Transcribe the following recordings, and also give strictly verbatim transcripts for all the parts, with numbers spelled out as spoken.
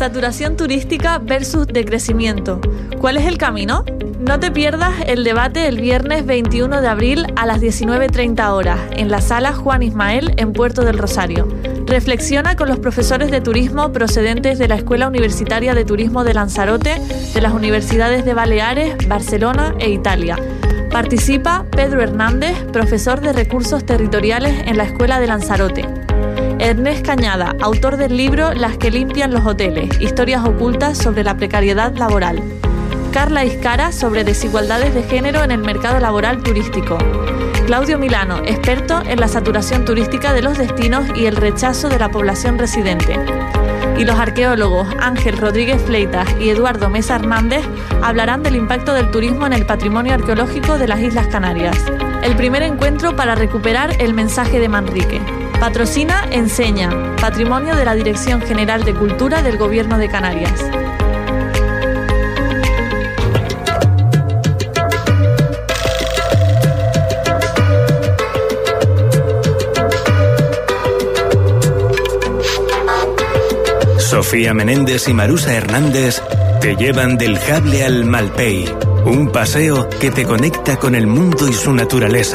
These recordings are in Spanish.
Saturación turística versus decrecimiento. ¿Cuál es el camino? No te pierdas el debate el viernes veintiuno de abril a las diecinueve treinta horas en la Sala Juan Ismael en Puerto del Rosario. Reflexiona con los profesores de turismo procedentes de la Escuela Universitaria de Turismo de Lanzarote, de las universidades de Baleares, Barcelona e Italia. Participa Pedro Hernández, profesor de Recursos Territoriales en la Escuela de Lanzarote. Ernest Cañada, autor del libro Las que limpian los hoteles, historias ocultas sobre la precariedad laboral. Carla Izcara, sobre desigualdades de género en el mercado laboral turístico. Claudio Milano, experto en la saturación turística de los destinos y el rechazo de la población residente. Y los arqueólogos Ángel Rodríguez Fleitas y Eduardo Mesa Hernández hablarán del impacto del turismo en el patrimonio arqueológico de las Islas Canarias. El primer encuentro para recuperar el mensaje de Manrique. Patrocina Enseña, patrimonio de la Dirección General de Cultura del Gobierno de Canarias. Sofía Menéndez y Marusa Hernández te llevan del Jable al Malpey, un paseo que te conecta con el mundo y su naturaleza.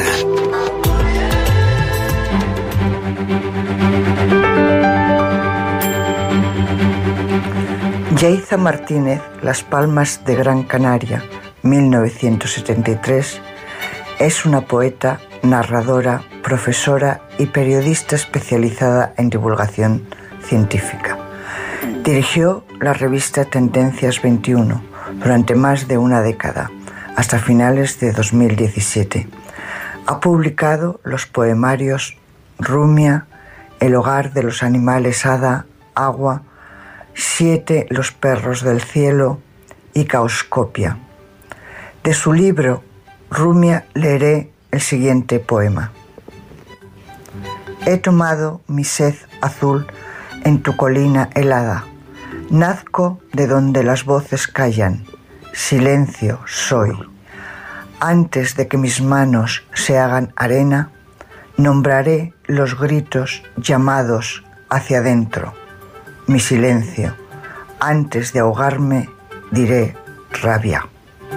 Yaiza Martínez, Las Palmas de Gran Canaria, mil novecientos setenta y tres, es una poeta, narradora, profesora y periodista especializada en divulgación científica. Dirigió la revista Tendencias veintiuno durante más de una década, hasta finales de dos mil diecisiete. Ha publicado los poemarios Rumia, El hogar de los animales hada, Agua, Siete, Los perros del cielo y Caoscopia. De su libro Rumia leeré el siguiente poema. He tomado mi sed azul en tu colina helada. Nazco de donde las voces callan. Silencio soy. Antes de que mis manos se hagan arena, nombraré los gritos llamados hacia adentro. Mi silencio. Antes de ahogarme, diré rabia.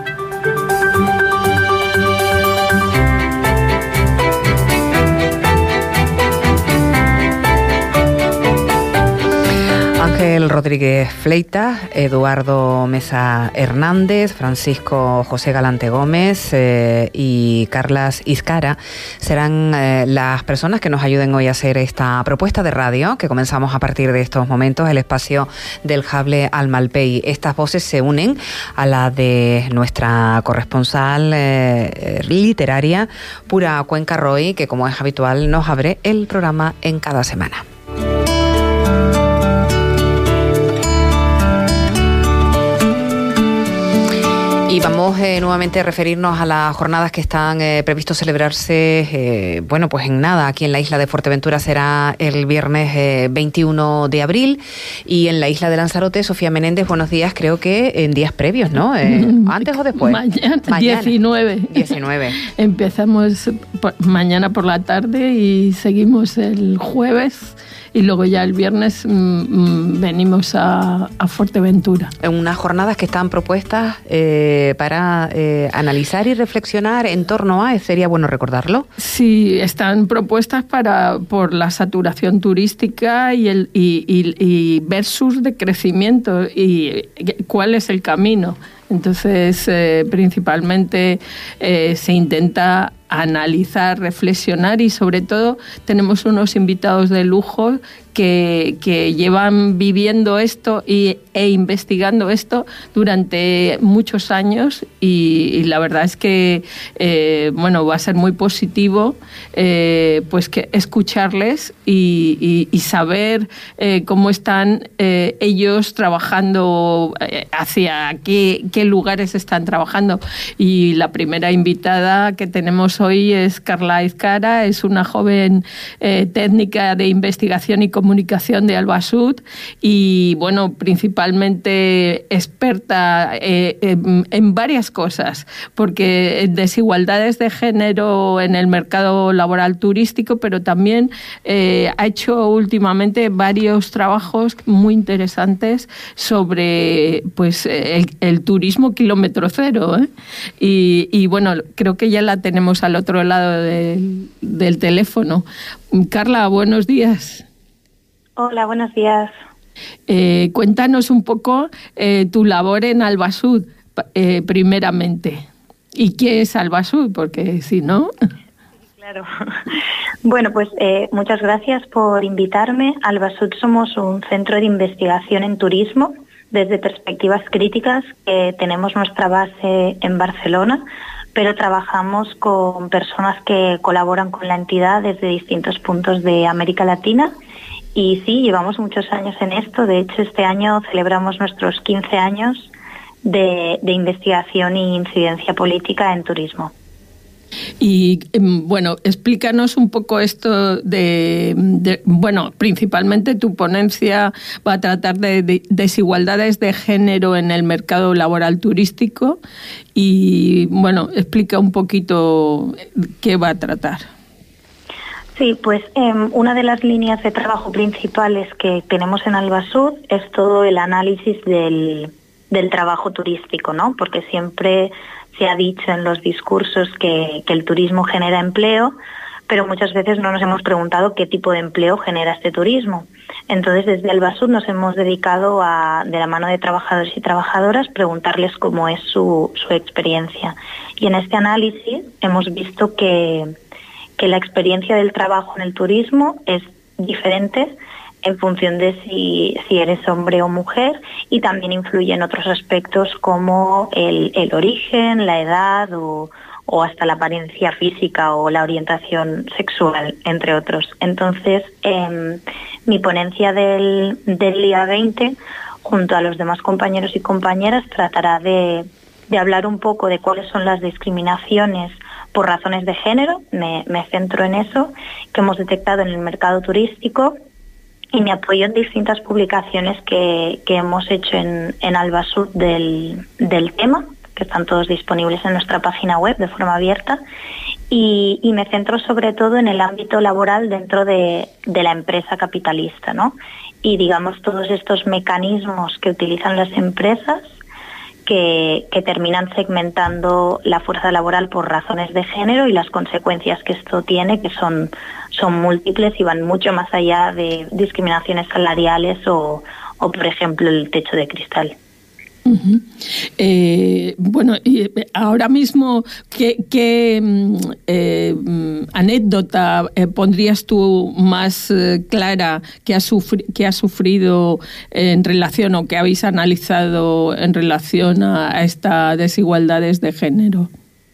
Ángel Rodríguez Fleitas, Eduardo Mesa Hernández, Francisco José Galante Gómez eh, y Carlas Izcara serán eh, las personas que nos ayuden hoy a hacer esta propuesta de radio que comenzamos a partir de estos momentos, el espacio del Jable al Malpey. Estas voces se unen a la de nuestra corresponsal eh, literaria, Pura Cuenca Roy, que como es habitual nos abre el programa en cada semana. Y vamos eh, nuevamente a referirnos a las jornadas que están eh, previstos celebrarse, eh, bueno, pues en nada, aquí en la isla de Fuerteventura será el viernes eh, veintiuno de abril y en la isla de Lanzarote, Sofía Menéndez, buenos días, creo que en días previos, ¿no? Eh, ¿Antes o después? Mañana, mañana. diecinueve. diecinueve. Empezamos por, mañana por la tarde y seguimos el jueves. Y luego ya el viernes mmm, venimos a, a Fuerteventura. Unas jornadas que están propuestas eh, para eh, analizar y reflexionar en torno a, sería bueno recordarlo. Sí, están propuestas para por la saturación turística y el y, y, y versus de crecimiento y cuál es el camino. Entonces, eh, principalmente eh, se intenta analizar, reflexionar y sobre todo tenemos unos invitados de lujo que, que llevan viviendo esto y, e investigando esto durante muchos años y, y la verdad es que eh, bueno, va a ser muy positivo eh, pues que escucharles y, y, y saber eh, cómo están eh, ellos trabajando, eh, hacia qué, qué lugares están trabajando. Y la primera invitada que tenemos hoy es Carla Izcara, es una joven eh, técnica de investigación y comunicación comunicación de Albasud y, bueno, principalmente experta eh, en, en varias cosas, porque desigualdades de género en el mercado laboral turístico, pero también eh, ha hecho últimamente varios trabajos muy interesantes sobre pues el, el turismo kilómetro cero, ¿eh? y, y bueno, creo que ya la tenemos al otro lado del, del teléfono. Carla, buenos días. Hola, buenos días. Eh, cuéntanos un poco eh, tu labor en Albasud, eh, primeramente. ¿Y qué es Albasud? Porque si no... Claro. Bueno, pues eh, muchas gracias por invitarme. Albasud somos un centro de investigación en turismo desde perspectivas críticas, que tenemos nuestra base en Barcelona, pero trabajamos con personas que colaboran con la entidad desde distintos puntos de América Latina. Y sí, llevamos muchos años en esto. De hecho, este año celebramos nuestros quince años de, de investigación e incidencia política en turismo. Y bueno, explícanos un poco esto de, de, bueno, principalmente tu ponencia va a tratar de, de desigualdades de género en el mercado laboral turístico y, bueno, explica un poquito qué va a tratar. Sí, pues eh, una de las líneas de trabajo principales que tenemos en Albasud es todo el análisis del, del trabajo turístico, ¿no? Porque siempre se ha dicho en los discursos que, que el turismo genera empleo, pero muchas veces no nos hemos preguntado qué tipo de empleo genera este turismo. Entonces, desde Albasud nos hemos dedicado a, de la mano de trabajadores y trabajadoras, preguntarles cómo es su, su experiencia. Y en este análisis hemos visto que, que la experiencia del trabajo en el turismo es diferente en función de si, si eres hombre o mujer, y también influye en otros aspectos como el, el origen, la edad o, o hasta la apariencia física o la orientación sexual, entre otros. Entonces, eh, mi ponencia del, del día veinte, junto a los demás compañeros y compañeras, tratará de, de hablar un poco de cuáles son las discriminaciones por razones de género, me, me centro en eso, que hemos detectado en el mercado turístico, y me apoyo en distintas publicaciones que, que hemos hecho en, en Albasud del, del tema, que están todos disponibles en nuestra página web de forma abierta, y, y me centro sobre todo en el ámbito laboral dentro de, de la empresa capitalista, ¿no? Y digamos todos estos mecanismos que utilizan las empresas que, que terminan segmentando la fuerza laboral por razones de género y las consecuencias que esto tiene, que son, son múltiples y van mucho más allá de discriminaciones salariales o, o por ejemplo, el techo de cristal. Uh-huh. Eh, bueno, y ahora mismo, ¿qué, qué eh, anécdota eh, pondrías tú más eh, clara que ha, sufri- que ha sufrido en relación o que habéis analizado en relación a, a estas desigualdades de género?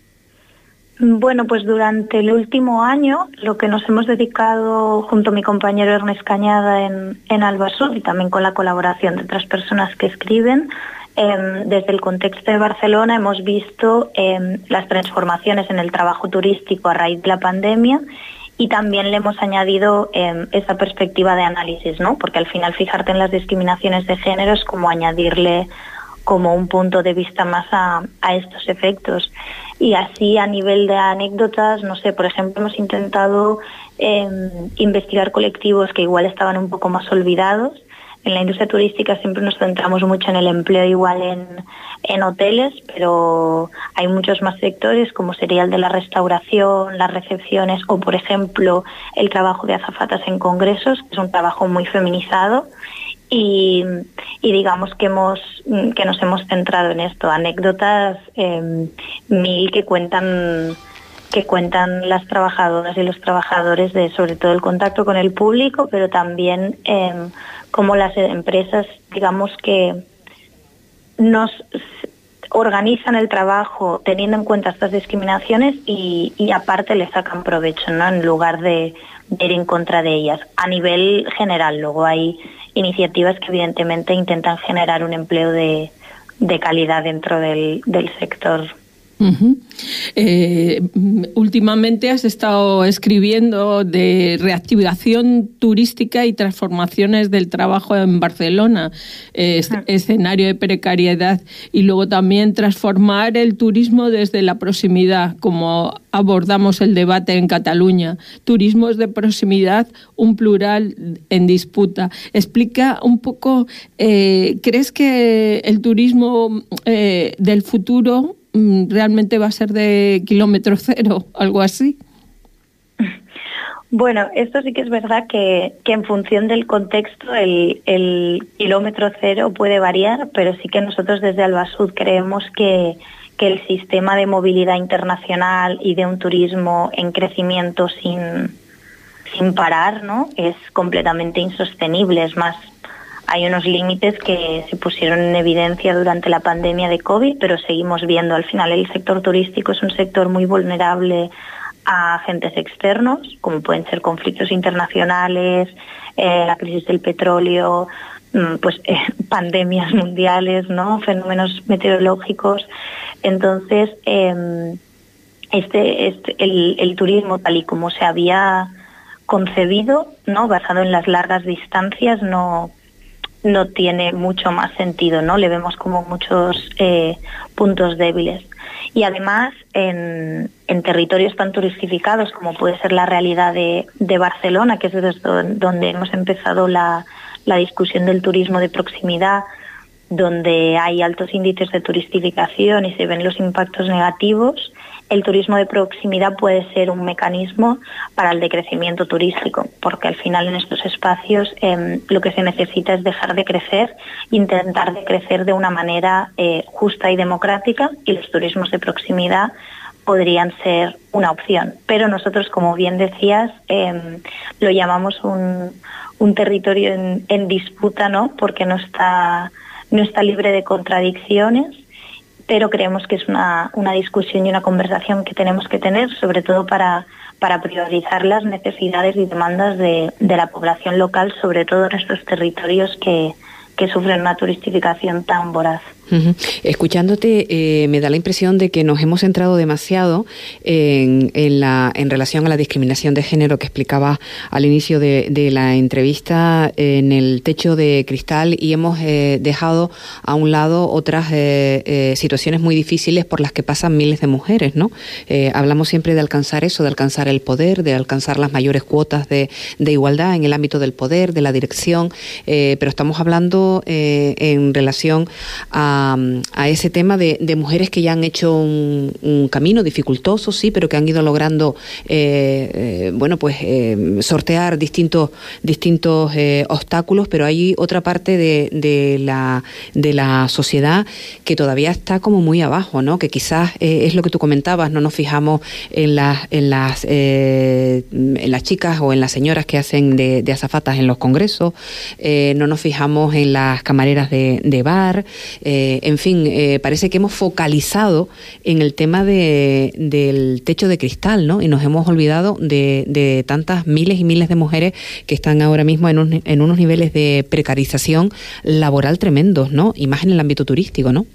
Bueno, pues durante el último año lo que nos hemos dedicado junto a mi compañero Ernest Cañada en, en Albasud, y también con la colaboración de otras personas que escriben, Eh, desde el contexto de Barcelona hemos visto eh, las transformaciones en el trabajo turístico a raíz de la pandemia, y también le hemos añadido eh, esa perspectiva de análisis, ¿no? Porque al final fijarte en las discriminaciones de género es como añadirle como un punto de vista más a, a estos efectos. Y así, a nivel de anécdotas, no sé, por ejemplo, hemos intentado eh, investigar colectivos que igual estaban un poco más olvidados. En la industria turística siempre nos centramos mucho en el empleo, igual en, en hoteles, pero hay muchos más sectores, como sería el de la restauración, las recepciones o, por ejemplo, el trabajo de azafatas en congresos, que es un trabajo muy feminizado. Y, y digamos que hemos que nos hemos centrado en esto, anécdotas eh, mil que cuentan que cuentan las trabajadoras y los trabajadores de sobre todo el contacto con el público, pero también eh, cómo las empresas, digamos que nos organizan el trabajo teniendo en cuenta estas discriminaciones y, y aparte le sacan provecho, ¿no? En lugar de, de ir en contra de ellas. A nivel general, luego hay iniciativas que evidentemente intentan generar un empleo de, de calidad dentro del, del sector Uh-huh. Eh, últimamente has estado escribiendo de reactivación turística y transformaciones del trabajo en Barcelona, eh, uh-huh. escenario de precariedad, y luego también transformar el turismo desde la proximidad, como abordamos el debate en Cataluña. Turismos de proximidad, un plural en disputa. Explica un poco, eh, ¿crees que el turismo eh, del futuro realmente va a ser de kilómetro cero, algo así? Bueno, esto sí que es verdad que, que en función del contexto el, el kilómetro cero puede variar, pero sí que nosotros desde Albasud creemos que, que el sistema de movilidad internacional y de un turismo en crecimiento sin, sin parar, ¿no?, es completamente insostenible. Es más, hay unos límites que se pusieron en evidencia durante la pandemia de COVID, pero seguimos viendo. Al final el sector turístico es un sector muy vulnerable a agentes externos, como pueden ser conflictos internacionales, eh, la crisis del petróleo, pues eh, pandemias mundiales, ¿no?, fenómenos meteorológicos. Entonces, eh, este, este el, el turismo tal y como se había concebido, ¿no?, basado en las largas distancias, no no tiene mucho más sentido, ¿no? Le vemos como muchos eh, puntos débiles. Y además, en, en territorios tan turistificados como puede ser la realidad de, de Barcelona, que es desde donde hemos empezado la, la discusión del turismo de proximidad, donde hay altos índices de turistificación y se ven los impactos negativos, el turismo de proximidad puede ser un mecanismo para el decrecimiento turístico, porque al final en estos espacios eh, lo que se necesita es dejar de crecer, intentar de crecer de una manera eh, justa y democrática, y los turismos de proximidad podrían ser una opción. Pero nosotros, como bien decías, eh, lo llamamos un, un territorio en, en disputa, ¿no?, porque no está, no está libre de contradicciones, pero creemos que es una, una discusión y una conversación que tenemos que tener, sobre todo para, para priorizar las necesidades y demandas de, de la población local, sobre todo en estos territorios que, que sufren una turistificación tan voraz. Uh-huh. Escuchándote, eh, me da la impresión de que nos hemos centrado demasiado en, en, la, en relación a la discriminación de género que explicaba al inicio de, de la entrevista en el techo de cristal, y hemos eh, dejado a un lado otras eh, eh, situaciones muy difíciles por las que pasan miles de mujeres, ¿no? Eh, hablamos siempre de alcanzar eso, de alcanzar el poder, de alcanzar las mayores cuotas de, de igualdad en el ámbito del poder, de la dirección, eh, pero estamos hablando eh, en relación a a ese tema de, de mujeres que ya han hecho un, un camino dificultoso, sí, pero que han ido logrando eh, eh, bueno, pues eh, sortear distintos distintos eh, obstáculos, pero hay otra parte de, de la de la sociedad que todavía está como muy abajo, ¿no? Que quizás eh, es lo que tú comentabas, no nos fijamos en las en las eh, en las chicas o en las señoras que hacen de, de azafatas en los congresos, eh, no nos fijamos en las camareras de, de bar, eh, en fin, eh, parece que hemos focalizado en el tema de, del techo de cristal, ¿no? Y nos hemos olvidado de, de tantas miles y miles de mujeres que están ahora mismo en, un, en unos niveles de precarización laboral tremendos, ¿no? Y más en el ámbito turístico, ¿no?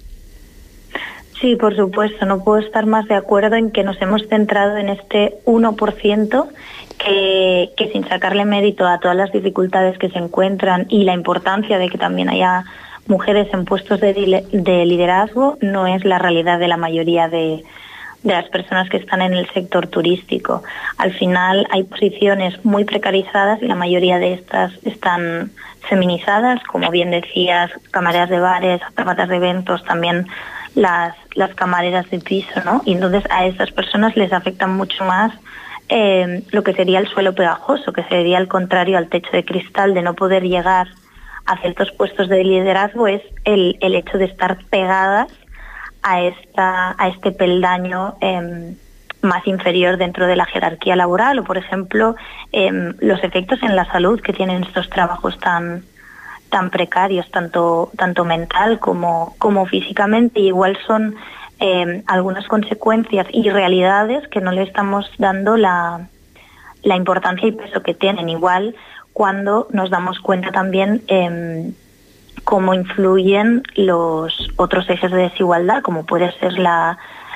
Sí, por supuesto. No puedo estar más de acuerdo en que nos hemos centrado en este uno por ciento que, que sin sacarle mérito a todas las dificultades que se encuentran y la importancia de que también haya mujeres en puestos de, de liderazgo, no es la realidad de la mayoría de, de las personas que están en el sector turístico. Al final hay posiciones muy precarizadas y la mayoría de estas están feminizadas, como bien decías, camareras de bares, azafatas de eventos, también las, las camareras de piso, ¿no? Y entonces a estas personas les afecta mucho más eh, lo que sería el suelo pegajoso, que sería el contrario al techo de cristal, de no poder llegar a ciertos puestos de liderazgo, es el, el hecho de estar pegadas a esta a este peldaño eh, más inferior dentro de la jerarquía laboral, o por ejemplo eh, los efectos en la salud que tienen estos trabajos tan tan precarios, tanto tanto mental como como físicamente. Y igual son eh, algunas consecuencias y realidades que no le estamos dando la la importancia y peso que tienen. Igual cuando nos damos cuenta también eh, cómo influyen los otros ejes de desigualdad, como puede ser la,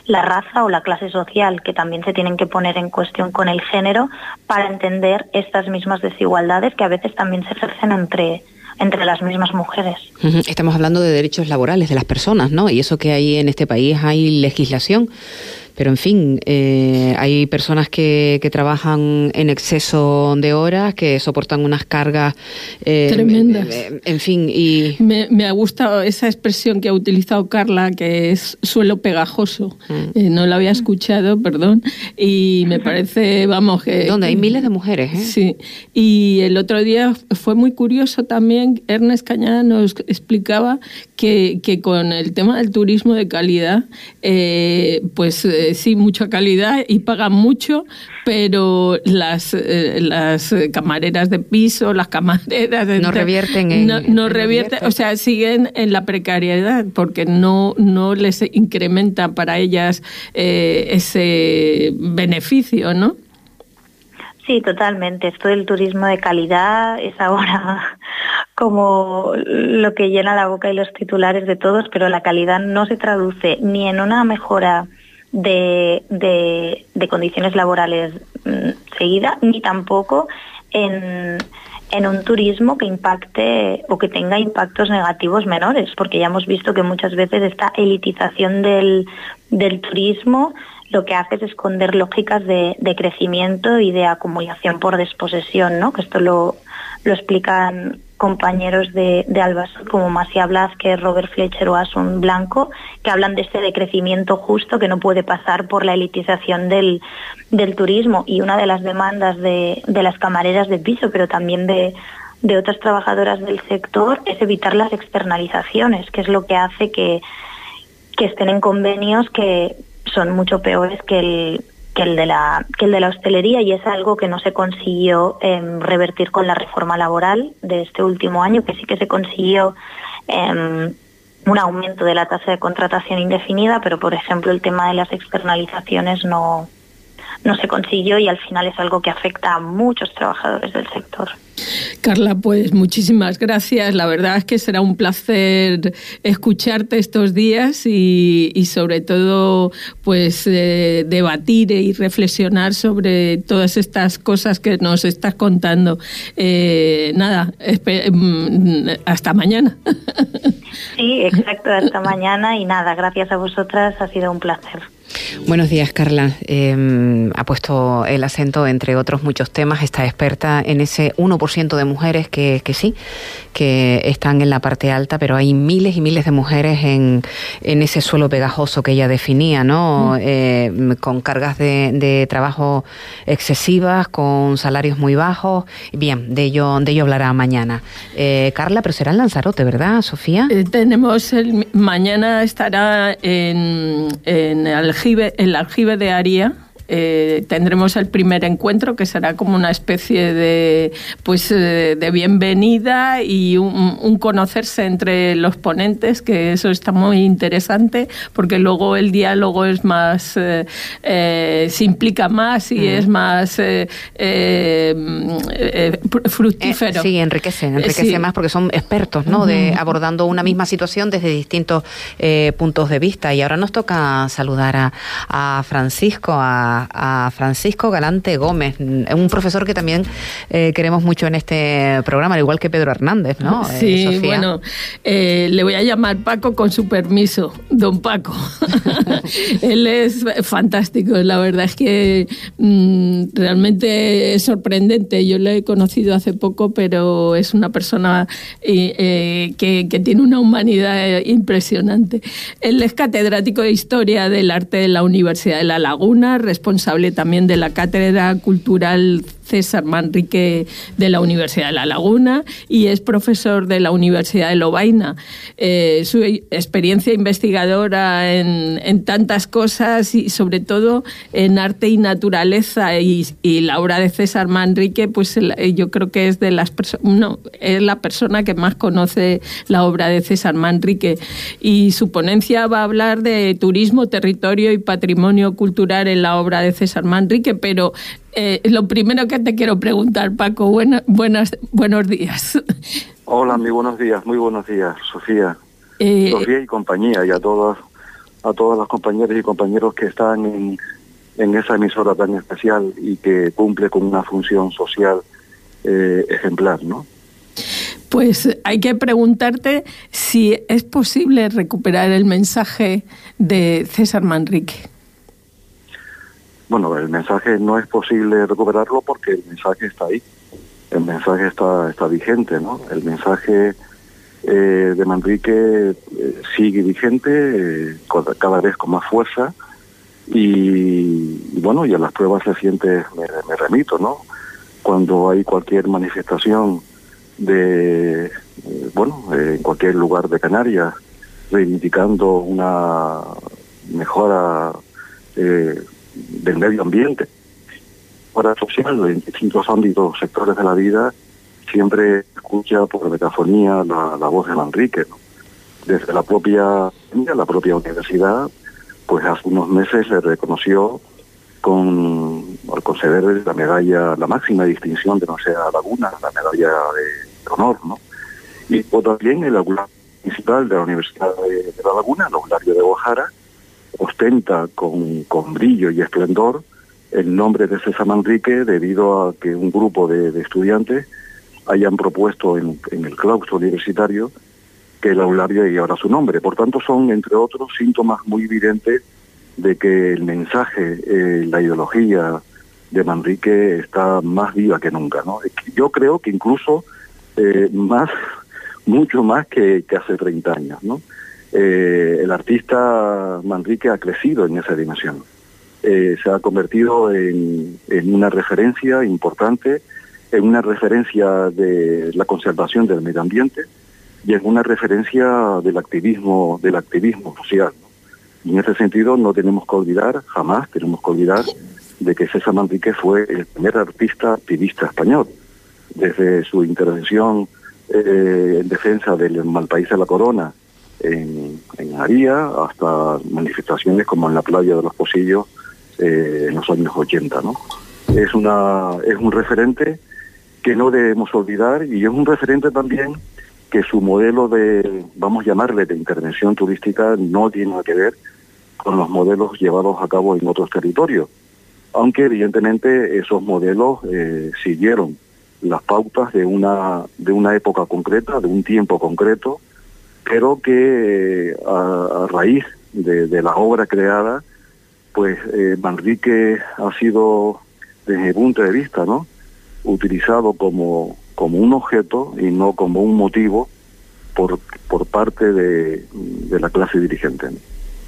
la raza o la clase social, que también se tienen que poner en cuestión con el género para entender estas mismas desigualdades que a veces también se ejercen entre, entre las mismas mujeres. Estamos hablando de derechos laborales de las personas, ¿no? Y eso que hay en este país, hay legislación. Pero, en fin, eh, hay personas que, que trabajan en exceso de horas, que soportan unas cargas eh, tremendas. Eh, en fin, y... Me, me ha gustado esa expresión que ha utilizado Carla, que es suelo pegajoso. Mm. Eh, no la había escuchado, perdón, y me parece, vamos, que... Donde hay miles de mujeres, ¿eh? Sí, y el otro día fue muy curioso también, Ernest Cañada nos explicaba que, que con el tema del turismo de calidad, eh, pues... Eh, sí, mucha calidad y pagan mucho, pero las eh, las camareras de piso, las camareras... De, no revierten en... No, no revierten, o sea, siguen en la precariedad porque no, no les incrementa para ellas eh, ese beneficio, ¿no? Sí, totalmente. Esto del turismo de calidad es ahora como lo que llena la boca y los titulares de todos, pero la calidad no se traduce ni en una mejora De, de, de condiciones laborales mmm, seguida, ni tampoco en, en un turismo que impacte o que tenga impactos negativos menores, porque ya hemos visto que muchas veces esta elitización del, del turismo lo que hace es esconder lógicas de, de crecimiento y de acumulación por desposesión, ¿no? Que esto lo, lo explican compañeros de, de Albasud como Masia Blázquez, Robert Fletcher o Asun Blanco, que hablan de ese decrecimiento justo que no puede pasar por la elitización del, del turismo. Y una de las demandas de, de las camareras de piso, pero también de, de otras trabajadoras del sector, es evitar las externalizaciones, que es lo que hace que, que estén en convenios que son mucho peores que el que el de la que el de la hostelería, y es algo que no se consiguió eh, revertir con la reforma laboral de este último año, que sí que se consiguió eh, un aumento de la tasa de contratación indefinida, pero por ejemplo el tema de las externalizaciones no no se consiguió, y al final es algo que afecta a muchos trabajadores del sector. Carla, pues muchísimas gracias. La verdad es que será un placer escucharte estos días y, y sobre todo pues eh, debatir y reflexionar sobre todas estas cosas que nos estás contando. Eh, nada, hasta mañana. Sí, exacto, hasta mañana, y nada, gracias a vosotras, ha sido un placer. Buenos días, Carla. Eh, ha puesto el acento, entre otros muchos temas, está experta en ese uno por ciento de mujeres que, que sí, que están en la parte alta, pero hay miles y miles de mujeres en, en ese suelo pegajoso que ella definía, ¿no? Mm. Eh, con cargas de, de trabajo excesivas, con salarios muy bajos. Bien, de ello, de ello hablará mañana. Eh, Carla, pero será en Lanzarote, ¿verdad, Sofía? Eh, tenemos, el, mañana estará en, en Aljibe, el Aljibe de Aria. Eh, tendremos el primer encuentro, que será como una especie de pues eh, de bienvenida y un, un conocerse entre los ponentes, que eso está muy interesante, porque luego el diálogo es más eh, eh, se implica más y mm. es más eh, eh, eh, fructífero. Eh, sí, enriquece, enriquece sí. más, porque son expertos, ¿no? De abordando una misma situación desde distintos eh, puntos de vista. Y ahora nos toca saludar a, a Francisco, a a Francisco Galante Gómez, un profesor que también eh, queremos mucho en este programa, al igual que Pedro Hernández, ¿no? Sí, eh, bueno, eh, le voy a llamar Paco con su permiso, don Paco. Él es fantástico, la verdad es que mmm, realmente es sorprendente. Yo le he conocido hace poco, pero es una persona eh, eh, que, que tiene una humanidad impresionante. Él es catedrático de Historia del Arte de la Universidad de La Laguna, responsable también de la Cátedra Cultural César Manrique de la Universidad de La Laguna, y es profesor de la Universidad de Lovaina. Eh, su experiencia investigadora en, en tantas cosas, y sobre todo en arte y naturaleza, y, y la obra de César Manrique, pues yo creo que es de las personas, no, es la persona que más conoce la obra de César Manrique, y su ponencia va a hablar de turismo, territorio y patrimonio cultural en la obra de César Manrique. Pero Eh, lo primero que te quiero preguntar, Paco, buena, buenas, buenos días. Hola, muy buenos días, muy buenos días, Sofía. Eh, Sofía y compañía, y a todos a todas las compañeras y compañeros que están en, en esa emisora tan especial y que cumple con una función social eh, ejemplar, ¿no? Pues hay que preguntarte si es posible recuperar el mensaje de César Manrique. Bueno, el mensaje no es posible recuperarlo porque el mensaje está ahí. El mensaje está, está vigente, ¿no? El mensaje eh, de Manrique eh, sigue vigente, eh, cada vez con más fuerza. Y, y bueno, y a las pruebas recientes me, me remito, ¿no? Cuando hay cualquier manifestación de, eh, bueno, eh, en cualquier lugar de Canarias, reivindicando una mejora eh, del medio ambiente, mejora social en distintos ámbitos, sectores de la vida, siempre escucha por megafonía la, la voz de Manrique, ¿no? Desde la propia, la propia universidad, pues hace unos meses le reconoció con, al concederle la medalla, la máxima distinción de nuestra laguna, la medalla de honor, ¿no? Y pues, también el augurio principal de la Universidad de, de La Laguna, el augurio de Guajara, ostenta con, con brillo y esplendor el nombre de César Manrique debido a que un grupo de, de estudiantes hayan propuesto en, en el claustro universitario que el aulario llevara su nombre. Por tanto, son, entre otros, síntomas muy evidentes de que el mensaje, eh, la ideología de Manrique está más viva que nunca, ¿no? Yo creo que incluso eh, más, mucho más que, que hace treinta años, ¿no? Eh, el artista Manrique ha crecido en esa dimensión. Eh, se ha convertido en, en una referencia importante, en una referencia de la conservación del medio ambiente y en una referencia del activismo, del activismo social, ¿no? Y en ese sentido no tenemos que olvidar, jamás tenemos que olvidar, de que César Manrique fue el primer artista activista español. Desde su intervención eh, en defensa del Malpaís de la Corona en, en Aría, hasta manifestaciones como en la playa de los Pocillos eh, en los años ochenta, ¿no? Es, una, es un referente que no debemos olvidar y es un referente también que su modelo de, vamos a llamarle, de intervención turística no tiene nada que ver con los modelos llevados a cabo en otros territorios, aunque evidentemente esos modelos eh, siguieron las pautas de una de una época concreta, de un tiempo concreto, pero que eh, a, a raíz de, de la obra creada, pues eh, Manrique ha sido, desde mi punto de vista, ¿no?, utilizado como como un objeto y no como un motivo por por parte de, de la clase dirigente, ¿no?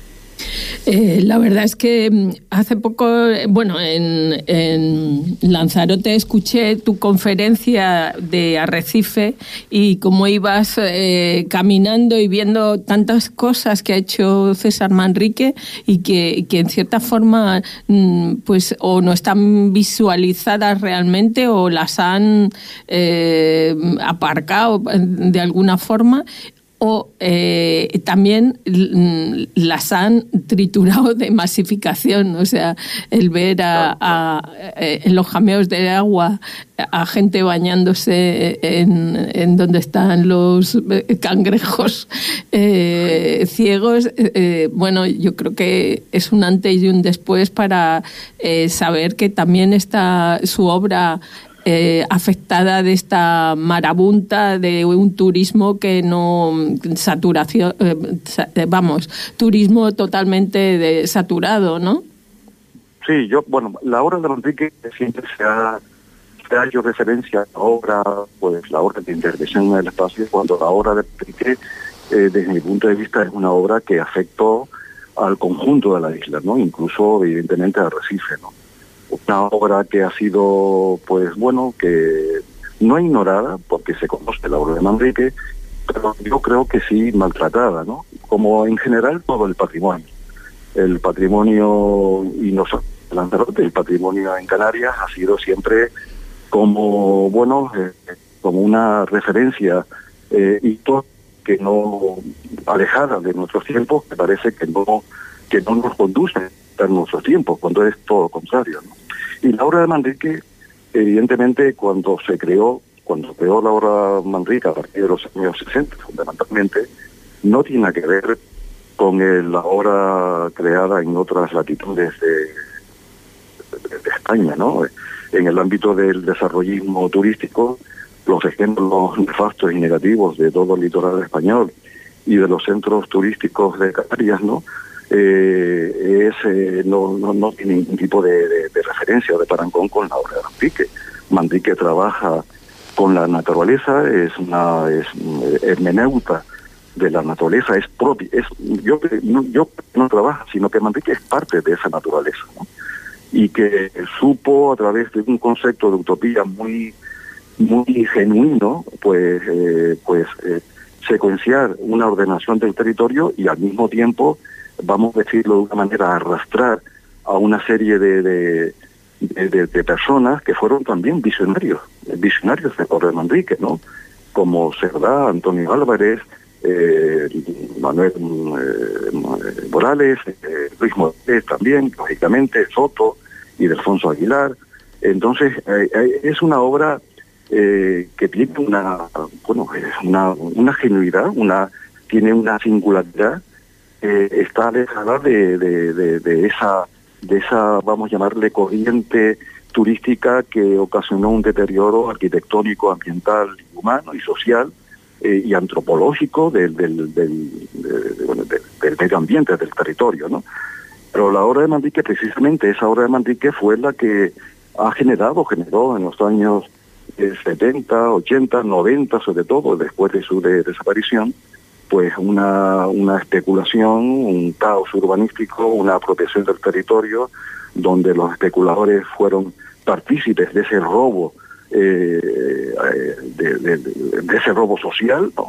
Eh, la verdad es que hace poco, bueno, en, en Lanzarote escuché tu conferencia de Arrecife y cómo ibas eh, caminando y viendo tantas cosas que ha hecho César Manrique y que, que en cierta forma pues o no están visualizadas realmente o las han eh, aparcado de alguna forma, o eh, también las han triturado de masificación, o sea, el ver a, a, a, en los jameos de agua a gente bañándose en, en donde están los cangrejos eh, ciegos, eh, bueno, yo creo que es un antes y un después para eh, saber que también está su obra Eh, afectada de esta marabunta de un turismo que no saturación eh, vamos turismo totalmente de, saturado, ¿no? Sí, yo bueno la obra de Manrique siempre se ha, se ha hecho referencia a la obra, pues la obra de intervención en el espacio, cuando la obra de Manrique eh, desde mi punto de vista es una obra que afectó al conjunto de la isla, ¿no? Incluso evidentemente a Arrecife, ¿no? Una obra que ha sido, pues bueno, que no ignorada, porque se conoce la obra de Manrique, pero yo creo que sí maltratada, ¿no? Como en general todo el patrimonio. El patrimonio, y no solo en Lanzarote, el patrimonio en Canarias ha sido siempre como, bueno, eh, como una referencia eh, y todo que no, alejada de nuestros tiempos, me parece que no, que no nos conduce en nuestros tiempos, cuando es todo lo contrario, ¿no? Y la obra de Manrique, evidentemente, cuando se creó, cuando creó la obra Manrique a partir de los años sesenta, fundamentalmente, no tiene que ver con el, la obra creada en otras latitudes de, de, de España, ¿no? En el ámbito del desarrollismo turístico, los ejemplos nefastos y negativos de todo el litoral español y de los centros turísticos de Canarias, ¿no? Eh, es, eh, no, no, no tiene ningún tipo de, de, de referencia o de parangón con la obra de Manrique. Manrique trabaja con la naturaleza, es una es hermeneuta de la naturaleza, es propia, es yo no, yo no trabaja, sino que Manrique es parte de esa naturaleza, ¿no? Y que supo a través de un concepto de utopía muy muy genuino, pues eh, pues eh, secuenciar una ordenación del territorio y al mismo tiempo, vamos a decirlo de una manera, arrastrar a una serie de, de, de, de, de personas que fueron también visionarios, visionarios de Torre Manrique, ¿no? Como Cerdá, Antonio Álvarez, eh, Manuel eh, Morales, eh, Luis Morales también, lógicamente, Soto y Delfonso Aguilar. Entonces, eh, eh, es una obra eh, que tiene una, bueno, una, una genuidad, una, tiene una singularidad, eh, está alejada de, de, de, de esa, de esa, vamos a llamarle, corriente turística que ocasionó un deterioro arquitectónico, ambiental, humano y social eh, y antropológico del, del, del, de, bueno, del, del medio ambiente, del territorio, ¿no? Pero la obra de Manrique, precisamente esa obra de Manrique fue la que ha generado, generó en los años eh, setenta, ochenta, noventa, sobre todo, después de su de, desaparición, pues una, una especulación, un caos urbanístico, una apropiación del territorio, donde los especuladores fueron partícipes de ese robo, eh, de, de, de ese robo social, ¿no?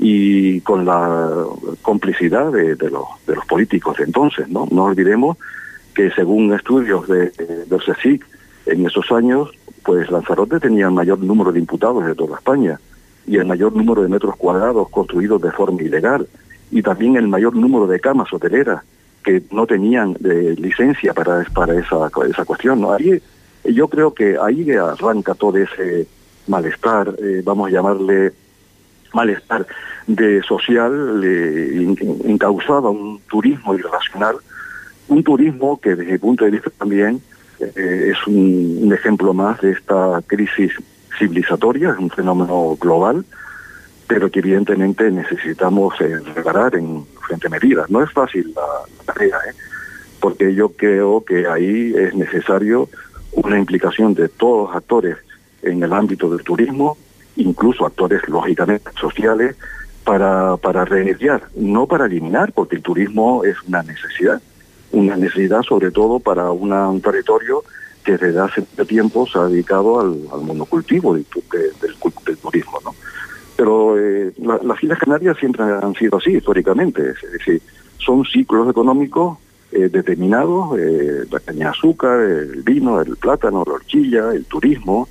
Y con la complicidad de, de, los, de los políticos de entonces, ¿no? No olvidemos que según estudios de, de, del CSIC, en esos años, pues Lanzarote tenía el mayor número de imputados de toda España y el mayor número de metros cuadrados construidos de forma ilegal y también el mayor número de camas hoteleras que no tenían eh, licencia para, para esa, esa cuestión, ¿no? Ahí, yo creo que ahí arranca todo ese malestar, eh, vamos a llamarle malestar de social, eh, encauzado a un turismo irracional, un turismo que desde mi punto de vista también eh, es un, un ejemplo más de esta crisis civilizatoria, es un fenómeno global, pero que evidentemente necesitamos eh, reparar en frente medidas. No es fácil la, la tarea, ¿eh? Porque yo creo que ahí es necesario una implicación de todos los actores en el ámbito del turismo, incluso actores lógicamente sociales, para, para remediar, no para eliminar, porque el turismo es una necesidad, una necesidad sobre todo para una, un territorio que desde hace tiempo se ha dedicado al, al monocultivo del, del, del turismo, ¿no? Pero eh, la, las Islas Canarias siempre han sido así, históricamente, es decir, son ciclos económicos eh, determinados, eh, la caña de azúcar, el vino, el plátano, la horchilla, el turismo,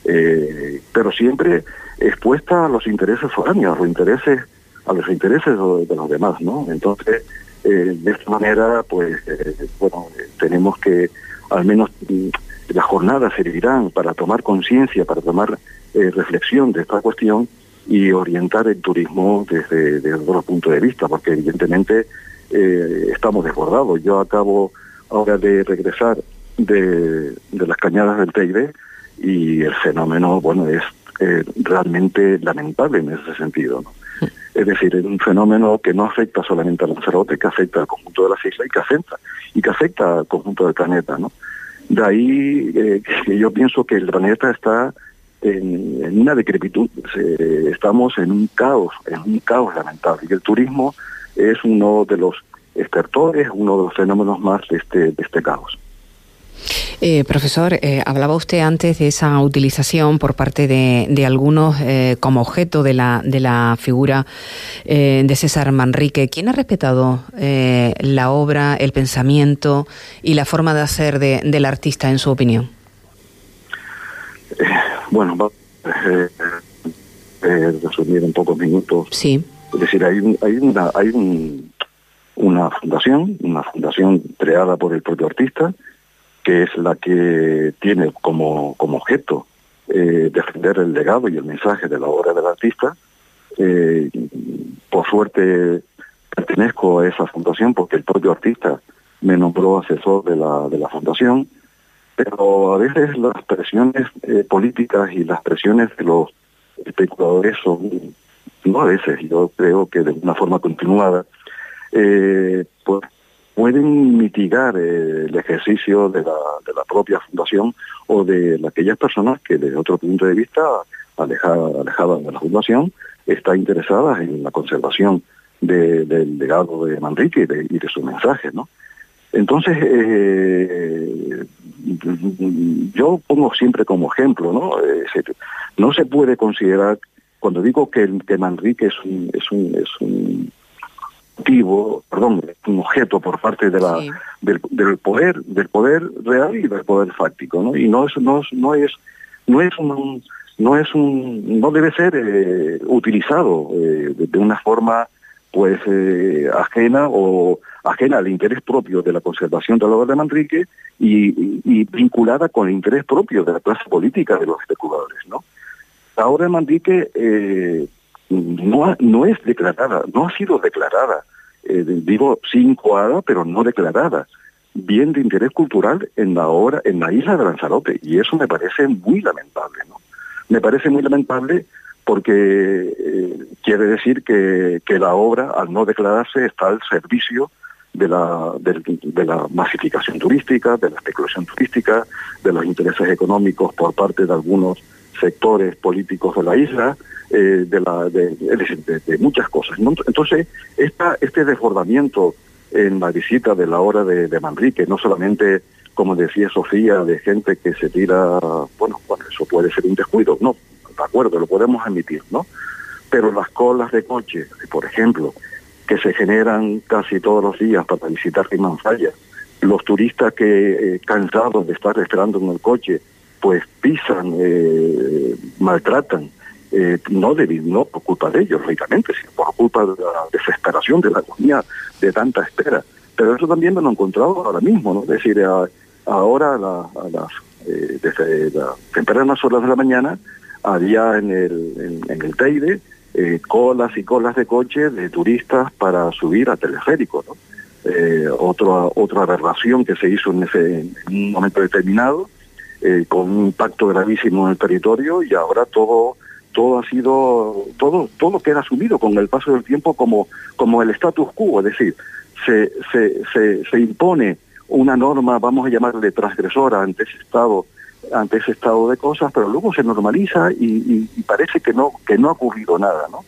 eh, pero siempre expuesta a los intereses foráneos, a los intereses, a los intereses de los demás, ¿no? Entonces, eh, de esta manera, pues, eh, bueno, eh, tenemos que, al menos, mm, las jornadas servirán para tomar conciencia, para tomar eh, reflexión de esta cuestión y orientar el turismo desde, desde otro punto de vista, porque evidentemente eh, estamos desbordados. Yo acabo ahora de regresar de, de las cañadas del Teide y el fenómeno, bueno, es eh, realmente lamentable en ese sentido, ¿no? Es decir, es un fenómeno que no afecta solamente a Lanzarote, que afecta al conjunto de las islas y que afecta, y que afecta al conjunto del planeta, ¿no? De ahí eh, que yo pienso que el planeta está en, en una decrepitud, eh, estamos en un caos, en un caos lamentable, y el turismo es uno de los estertores, uno de los fenómenos más de este, de este caos. Eh, profesor, eh, hablaba usted antes de esa utilización por parte de, de algunos eh, como objeto de la, de la figura eh, de César Manrique. ¿Quién ha respetado eh, la obra, el pensamiento y la forma de hacer de, del artista, en su opinión? Eh, bueno, va eh, eh, resumir en pocos minutos. Sí. Es decir, hay, un, hay, una, hay un, una fundación, una fundación creada por el propio artista, que es la que tiene como, como objeto eh, defender el legado y el mensaje de la obra del artista. Eh, por suerte pertenezco a esa fundación porque el propio artista me nombró asesor de la, de la fundación, pero a veces las presiones eh, políticas y las presiones de los especuladores son, no a veces, yo creo que de una forma continuada, eh, pues pueden mitigar eh, el ejercicio de la, de la propia fundación o de aquellas personas que desde otro punto de vista, alejadas alejada de la fundación, están interesadas en la conservación de, del legado de Manrique y de, y de sus mensajes, ¿no? Entonces, eh, yo pongo siempre como ejemplo, ¿no? Eh, se, no se puede considerar, cuando digo que, que Manrique es un, es un, es un motivo, perdón, un objeto por parte de la, sí. del, del poder, del poder real y del poder fáctico, ¿no? Y no es, no, no es, no es un, no es un, no debe ser eh, utilizado eh, de, de una forma, pues, eh, ajena o ajena al interés propio de la conservación de la obra de Manrique y, y, y vinculada con el interés propio de la clase política de los especuladores, ¿no? La obra de Manrique eh, no, no es declarada, no ha sido declarada, eh, digo sí incoada, pero no declarada, bien de interés cultural en la obra, en la isla de Lanzarote, y eso me parece muy lamentable, ¿no? Me parece muy lamentable porque eh, quiere decir que, que la obra, al no declararse, está al servicio de la, de, de la masificación turística, de la especulación turística, de los intereses económicos por parte de algunos sectores políticos de la isla, eh, de, la, de, de, de muchas cosas, ¿no? Entonces, esta, este desbordamiento en la visita de la obra de, de Manrique, no solamente, como decía Sofía, de gente que se tira, bueno, bueno, eso puede ser un descuido, no, de acuerdo, lo podemos admitir, ¿no? Pero las colas de coche, por ejemplo, que se generan casi todos los días para visitar Rimanfaya, los turistas que, eh, cansados de estar esperando en el coche, pues pisan, eh, maltratan, eh, no, de, no por culpa de ellos, lógicamente, sino por culpa de la desesperación, de la agonía de tanta espera. Pero eso también me lo he encontrado ahora mismo, ¿no? Es decir, a, ahora a, la, a las, eh, desde las tempranas horas de la mañana, había en el, en, en el Teide eh, colas y colas de coches de turistas para subir a teleférico, ¿no? Eh, otra, otra aberración que se hizo en, ese, en un momento determinado, eh, con un impacto gravísimo en el territorio, y ahora todo todo ha sido, todo todo queda asumido con el paso del tiempo como, como el status quo, es decir, se, se, se, se impone una norma, vamos a llamarle transgresora ante ese estado ante ese estado de cosas, pero luego se normaliza y, y, y parece que no que no ha ocurrido nada, ¿no?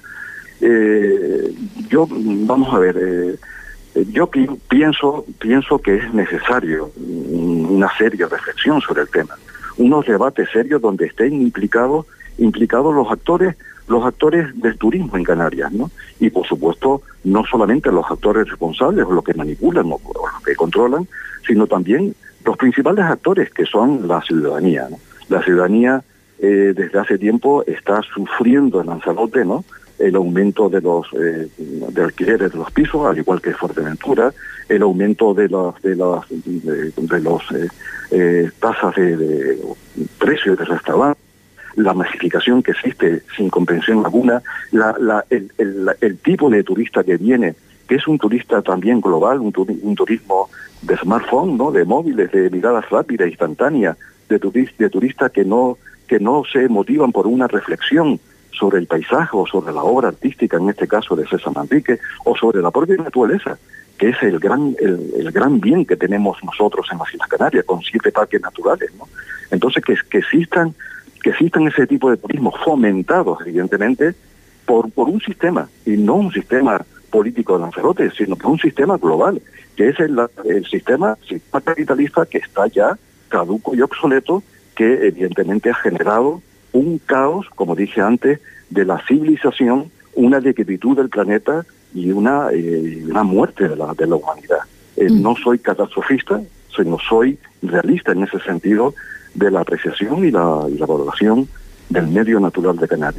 Eh, yo, vamos a ver, eh, yo pi pienso pienso que es necesario una seria reflexión sobre el tema, unos debates serios donde estén implicados implicados los actores los actores del turismo en Canarias, ¿no? Y por supuesto no solamente los actores responsables o los que manipulan o, o los que controlan, sino también los principales actores, que son la ciudadanía, ¿no? La ciudadanía eh, desde hace tiempo está sufriendo en Lanzarote, ¿no?, el aumento de los eh, de alquileres de los pisos, al igual que Fuerteventura, el aumento de los de los de, de los eh, eh, tasas de, de precios de restaurantes, la masificación que existe sin comprensión alguna, la, la, el, el, el tipo de turista que viene, que es un turista también global, un, turi un turismo de smartphone, ¿no?, de móviles, de miradas rápidas, instantáneas, de, turist de turistas que no, que no se motivan por una reflexión sobre el paisaje o sobre la obra artística, en este caso de César Manrique, o sobre la propia naturaleza, que es el gran, el, el gran bien que tenemos nosotros en las Islas Canarias, con siete parques naturales, ¿no? Entonces, que, que existan que existan ese tipo de turismo fomentados, evidentemente, por, por un sistema, y no un sistema político de Lanzarote, sino por un sistema global, que es el, el sistema, sistema capitalista que está ya caduco y obsoleto, que evidentemente ha generado un caos, como dije antes, de la civilización, una decrepitud del planeta y una, eh, una muerte de la, de la humanidad. Eh, mm. No soy catastrofista, sino soy realista en ese sentido de la apreciación y la, y la valoración del medio natural de Canarias.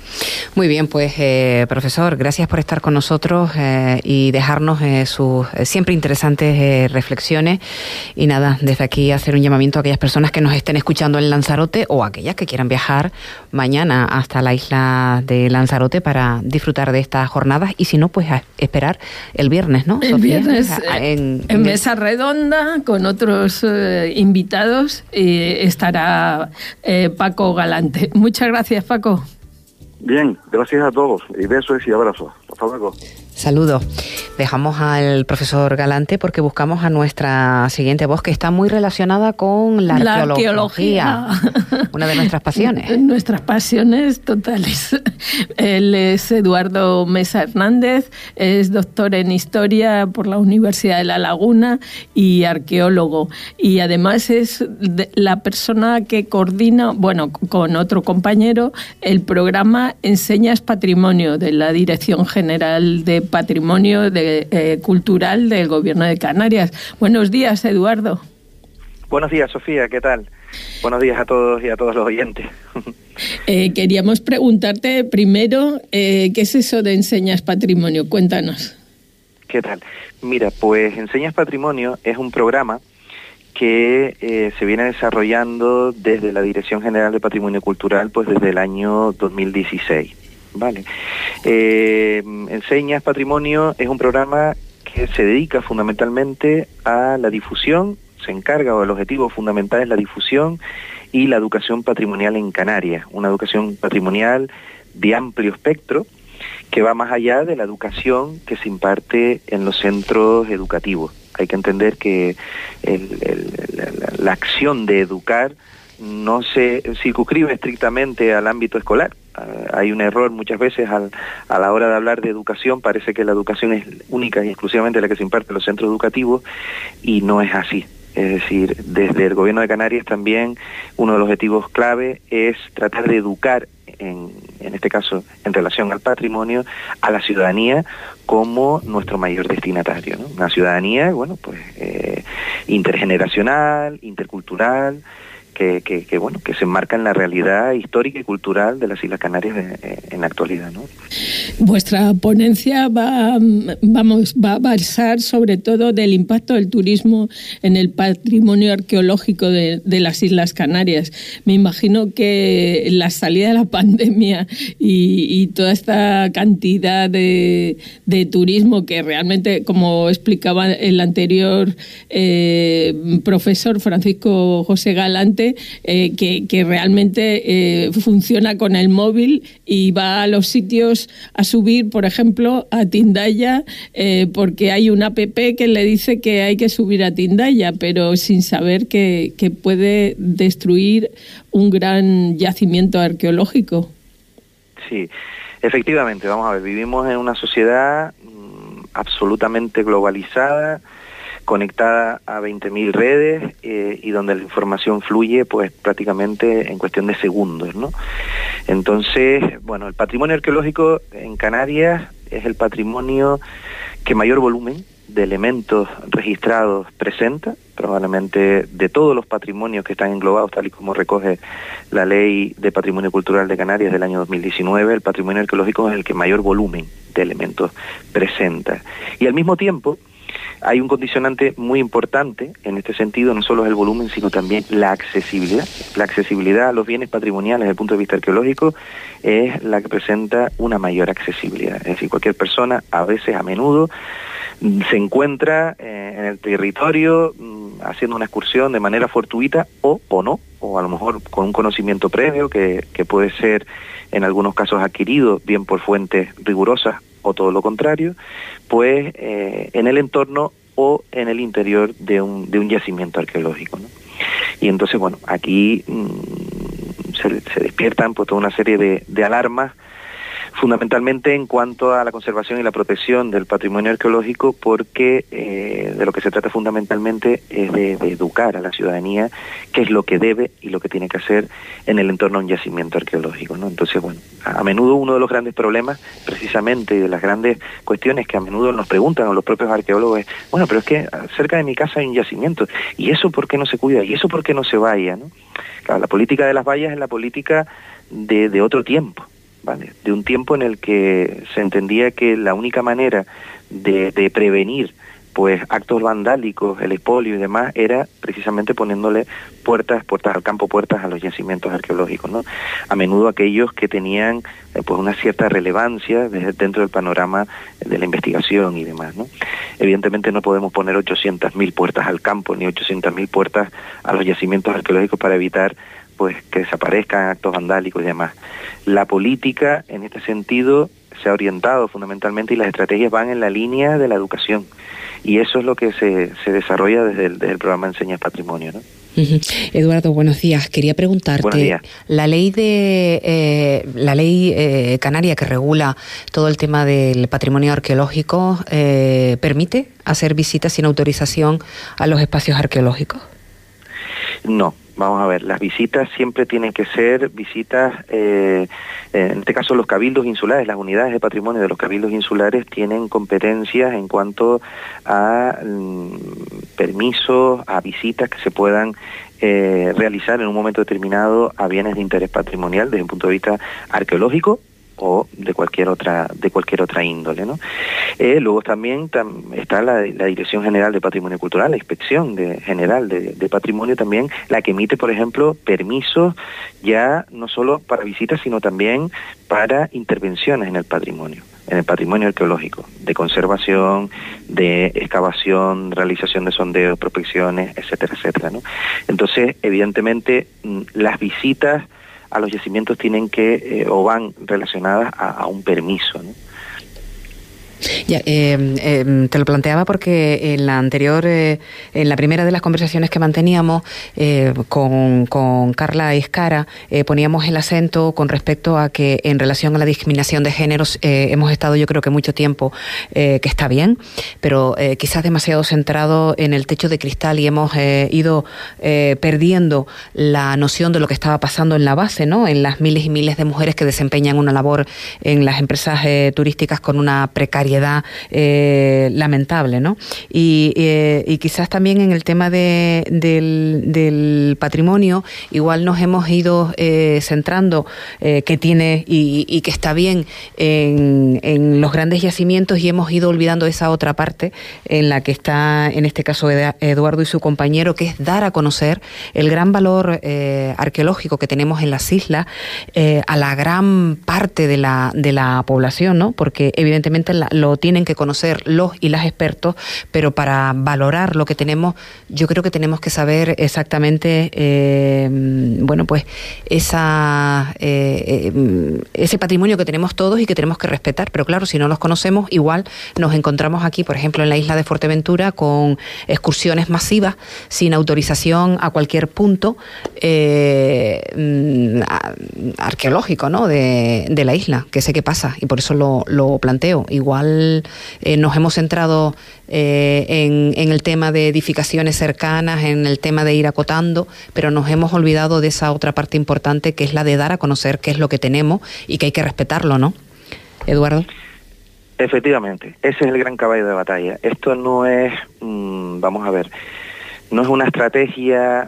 Muy bien, pues eh, profesor, gracias por estar con nosotros eh, y dejarnos eh, sus eh, siempre interesantes eh, reflexiones. Y nada, desde aquí hacer un llamamiento a aquellas personas que nos estén escuchando en Lanzarote o aquellas que quieran viajar mañana hasta la isla de Lanzarote para disfrutar de estas jornadas, y si no, pues a esperar el viernes, ¿no? El Sofía, viernes en, en, en mesa redonda con otros eh, invitados eh, estará eh, Paco Galante. Muchas gracias, Paco. Bien, gracias a todos y besos y abrazos. Hasta luego. Saludos. Dejamos al profesor Galante porque buscamos a nuestra siguiente voz, que está muy relacionada con la, la arqueología, arqueología, una de nuestras pasiones. Nuestras pasiones totales. Él es Eduardo Mesa Hernández, es doctor en Historia por la Universidad de La Laguna y arqueólogo. Y además es la persona que coordina, bueno, con otro compañero, el programa Enseñas Patrimonio de la Dirección General de Patrimonio de, eh, Cultural del Gobierno de Canarias. Buenos días, Eduardo. Buenos días, Sofía, ¿qué tal? Buenos días a todos y a todos los oyentes. Eh, queríamos preguntarte primero, eh, ¿qué es eso de Enseñas Patrimonio? Cuéntanos. ¿Qué tal? Mira, pues Enseñas Patrimonio es un programa que eh, se viene desarrollando desde la Dirección General de Patrimonio Cultural, pues desde el año dos mil dieciséis. Vale. Eh, Enseñas Patrimonio es un programa que se dedica fundamentalmente a la difusión, se encarga, o el objetivo fundamental es la difusión y la educación patrimonial en Canarias, una educación patrimonial de amplio espectro que va más allá de la educación que se imparte en los centros educativos. Hay que entender que el, el, la, la acción de educar no se circunscribe estrictamente al ámbito escolar. Uh, hay un error muchas veces al, a la hora de hablar de educación. Parece que la educación es única y exclusivamente la que se imparte en los centros educativos, y no es así. Es decir, desde el Gobierno de Canarias también uno de los objetivos clave es tratar de educar, en, en este caso en relación al patrimonio, a la ciudadanía como nuestro mayor destinatario, ¿no? Una ciudadanía, bueno, pues eh, intergeneracional, intercultural, Que, que, que bueno, que se enmarca en la realidad histórica y cultural de las Islas Canarias de, de, en la actualidad, ¿no? Vuestra ponencia va, vamos, va a versar sobre todo del impacto del turismo en el patrimonio arqueológico de, de las Islas Canarias. Me imagino que la salida de la pandemia y, y toda esta cantidad de, de turismo que realmente, como explicaba el anterior eh, profesor Francisco José Galante, Eh, que, que realmente eh, funciona con el móvil y va a los sitios a subir, por ejemplo, a Tindaya, eh, porque hay una app que le dice que hay que subir a Tindaya, pero sin saber que, que puede destruir un gran yacimiento arqueológico. Sí, efectivamente, vamos a ver, vivimos en una sociedad mmm, absolutamente globalizada, conectada a veinte mil redes eh, y donde la información fluye pues prácticamente en cuestión de segundos, ¿no? Entonces, bueno, el patrimonio arqueológico en Canarias es el patrimonio que mayor volumen de elementos registrados presenta, probablemente de todos los patrimonios que están englobados, tal y como recoge la Ley de Patrimonio Cultural de Canarias del año dos mil diecinueve, el patrimonio arqueológico es el que mayor volumen de elementos presenta. Y al mismo tiempo, hay un condicionante muy importante en este sentido, no solo es el volumen, sino también la accesibilidad. La accesibilidad a los bienes patrimoniales desde el punto de vista arqueológico es la que presenta una mayor accesibilidad. Es decir, cualquier persona, a veces, a menudo, se encuentra eh, en el territorio mm, haciendo una excursión de manera fortuita o, o no, o a lo mejor con un conocimiento previo que, que puede ser en algunos casos adquirido bien por fuentes rigurosas o todo lo contrario, pues eh, en el entorno o en el interior de un, de un yacimiento arqueológico, ¿no? Y entonces, bueno, aquí mmm, se, se despiertan pues toda una serie de, de alarmas, fundamentalmente en cuanto a la conservación y la protección del patrimonio arqueológico, porque eh, de lo que se trata fundamentalmente es de, de educar a la ciudadanía qué es lo que debe y lo que tiene que hacer en el entorno de un yacimiento arqueológico, ¿no? Entonces, bueno, a, a menudo uno de los grandes problemas, precisamente, y de las grandes cuestiones que a menudo nos preguntan a los propios arqueólogos es, bueno, pero es que cerca de mi casa hay un yacimiento, ¿y eso por qué no se cuida? ¿Y eso por qué no se valla, no? Claro, la política de las vallas es la política de, de otro tiempo. ¿vale? De un tiempo en el que se entendía que la única manera de, de prevenir pues actos vandálicos, el expolio y demás, era precisamente poniéndole puertas, puertas al campo, puertas a los yacimientos arqueológicos, ¿no? A menudo aquellos que tenían eh, pues una cierta relevancia desde, dentro del panorama de la investigación y demás, ¿no? Evidentemente no podemos poner ochocientas mil puertas al campo, ni ochocientas mil puertas a los yacimientos arqueológicos para evitar pues que desaparezcan actos vandálicos y demás. La política, en este sentido, se ha orientado fundamentalmente y las estrategias van en la línea de la educación. Y eso es lo que se, se desarrolla desde el, desde el programa Enseñas Patrimonio, ¿no? Uh-huh. Eduardo, buenos días. Quería preguntarte, la ley de eh, la ley eh, canaria que regula todo el tema del patrimonio arqueológico, eh, ¿permite hacer visitas sin autorización a los espacios arqueológicos? No. Vamos a ver, las visitas siempre tienen que ser visitas, eh, en este caso los cabildos insulares, las unidades de patrimonio de los cabildos insulares tienen competencias en cuanto a mm, permisos, a visitas que se puedan eh, realizar en un momento determinado a bienes de interés patrimonial desde un punto de vista arqueológico o de cualquier otra de cualquier otra índole, ¿no? Eh, luego también tam, está la, la Dirección General de Patrimonio Cultural, la Inspección de, General de, de Patrimonio también, la que emite, por ejemplo, permisos ya no solo para visitas, sino también para intervenciones en el patrimonio, en el patrimonio arqueológico, de conservación, de excavación, realización de sondeos, prospecciones, etcétera, etcétera, ¿no? Entonces, evidentemente, las visitas a los yacimientos tienen que, eh, o van relacionadas a, a un permiso, ¿no? Ya, eh, eh, te lo planteaba porque en la anterior, eh, en la primera de las conversaciones que manteníamos eh, con, con Carla Iscara, eh, poníamos el acento con respecto a que en relación a la discriminación de géneros eh, hemos estado yo creo que mucho tiempo, eh, que está bien, pero eh, quizás demasiado centrado en el techo de cristal y hemos eh, ido eh, perdiendo la noción de lo que estaba pasando en la base, ¿no? En las miles y miles de mujeres que desempeñan una labor en las empresas eh, turísticas con una precariedad Eh, lamentable, ¿no? Y, eh, y quizás también en el tema de, del, del patrimonio igual nos hemos ido eh, centrando eh, que tiene y, y que está bien en, en los grandes yacimientos y hemos ido olvidando esa otra parte en la que está en este caso Eduardo y su compañero, que es dar a conocer el gran valor eh, arqueológico que tenemos en las islas eh, a la gran parte de la, de la población, ¿no? Porque evidentemente la, lo tienen que conocer los y las expertos, pero para valorar lo que tenemos, yo creo que tenemos que saber exactamente, eh, bueno, pues esa eh, eh, ese patrimonio que tenemos todos y que tenemos que respetar. Pero claro, si no los conocemos, igual nos encontramos aquí, por ejemplo, en la isla de Fuerteventura, con excursiones masivas sin autorización a cualquier punto eh, arqueológico, ¿no? de, de la isla, que sé qué pasa y por eso lo, lo planteo. Igual Eh, nos hemos centrado eh, en, en el tema de edificaciones cercanas, en el tema de ir acotando, pero nos hemos olvidado de esa otra parte importante que es la de dar a conocer qué es lo que tenemos y que hay que respetarlo, ¿no? Eduardo. Efectivamente, ese es el gran caballo de batalla. Esto no es, mmm, vamos a ver, no es una estrategia